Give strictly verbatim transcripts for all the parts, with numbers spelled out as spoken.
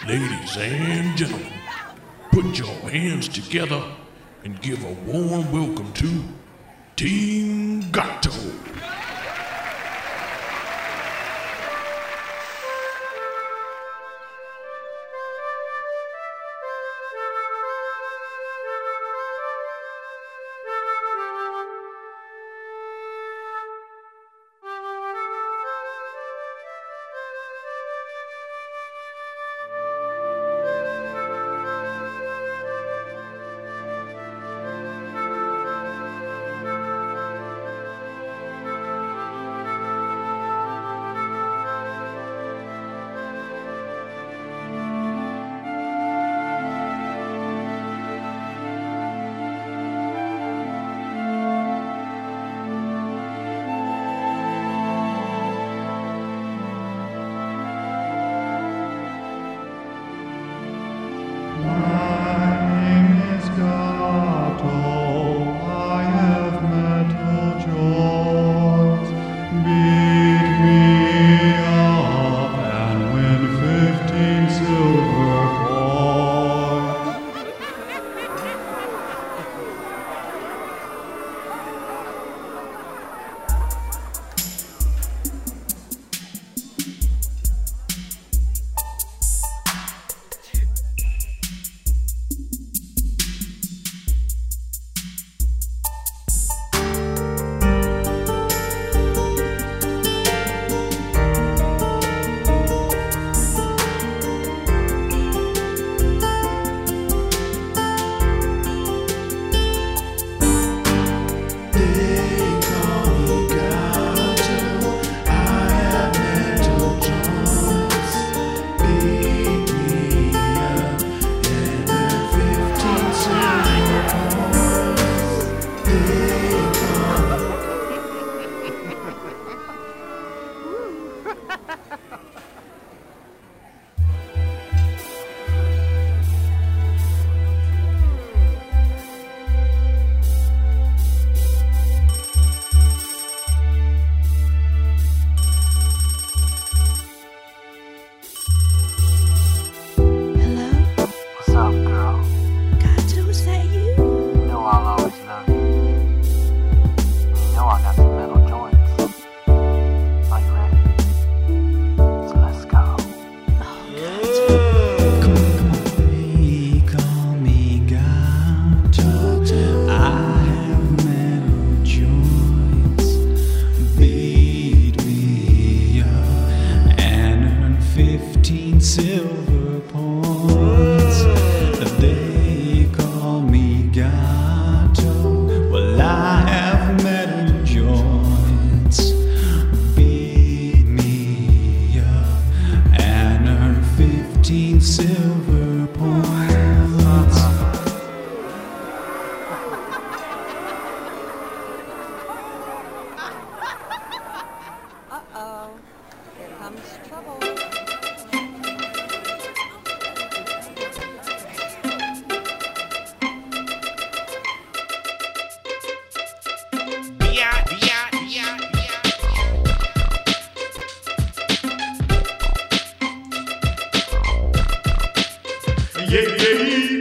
Ladies and gentlemen, put your hands together and give a warm welcome to Team Gato. Silver points, they call me Gato. Well, I have metal joints. Beat me up and earn fifteen silver points. Uh-oh, here comes trouble. Yeah, yeah.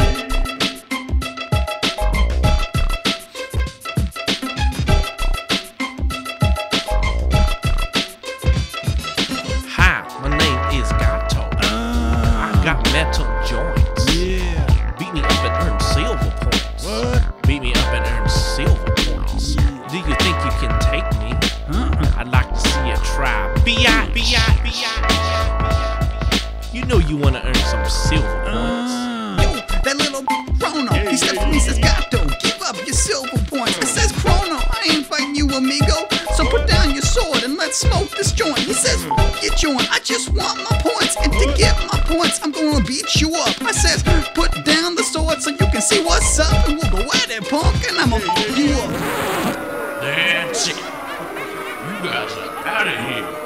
Hi, my name is Gato. Uh, I got metal joints. yeah. Beat me up and earn silver points. What? Beat me up and earn silver points. Do you think you can take me? Uh-uh. I'd like to see you try. B I B I B I. You know you wanna earn some silver points. Uh, Yo, that little Chrono, he steps to me, says, Gato, give up your silver points. It says, Chrono, I ain't fighting you, amigo. So put down your sword and let's smoke this joint. He says, fuck your joint, I just want my points. And to get my points, I'm gonna beat you up. I says, put down the sword so you can see what's up. And we'll go at it, punk, and I'ma fuck you up. That's it. You guys are out of here.